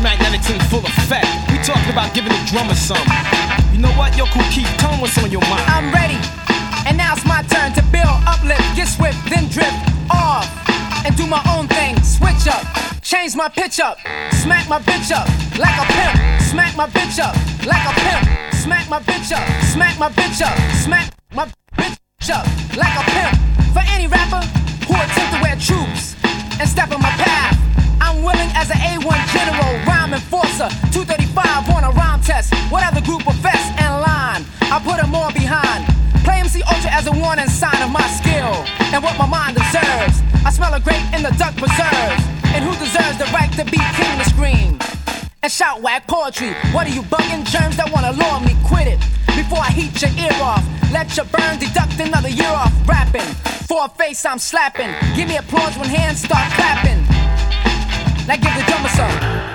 magnetics in full effect. We talking about giving the drummer some. You know what? Yo, Kool Keith, tell him what's on your mind. I'm ready, and now it's my turn to build, uplift, get swift, then drift off, and do my own thing. Switch up, change my pitch up, smack my bitch up like a pimp. Smack my bitch up like a pimp. Smack my bitch up, smack my bitch up, smack my bitch up like a pimp. For any rapper who attempt to wear troops and step on my path, I'm willing as an A1 general, rhyme enforcer, 235 on a rhyme test. What other group of vests in line? I put them all behind. Play MC Ultra as a warning sign of my skill and what my mind deserves. I smell a grape in the duck preserves. And who deserves the right to be king to scream and shout whack poetry? What are you bugging? Germs that wanna lure me, quit it before I heat your ear off. Let you burn, deduct another year off rapping. For a face I'm slapping. Give me applause when hands start clapping. Now give the drummer some.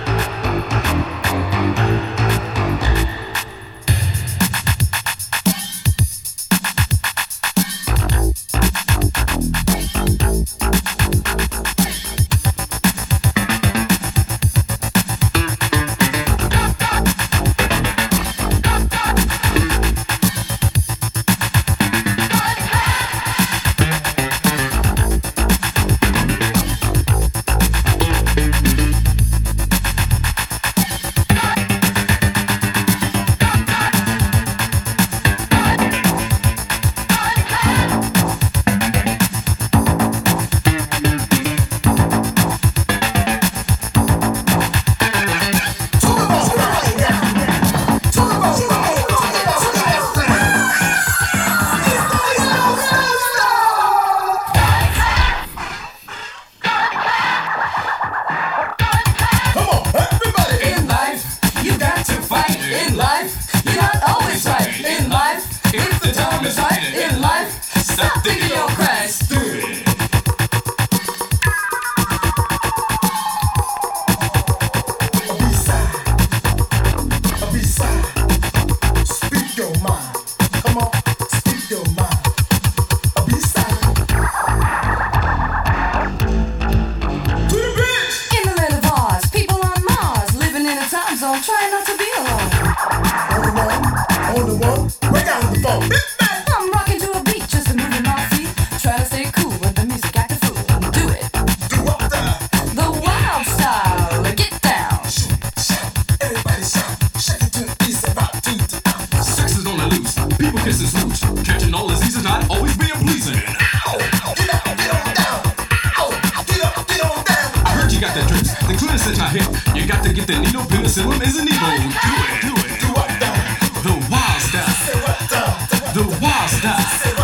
You got to get the needle, penicillin is a needle. Do it. The wild style. The wild style.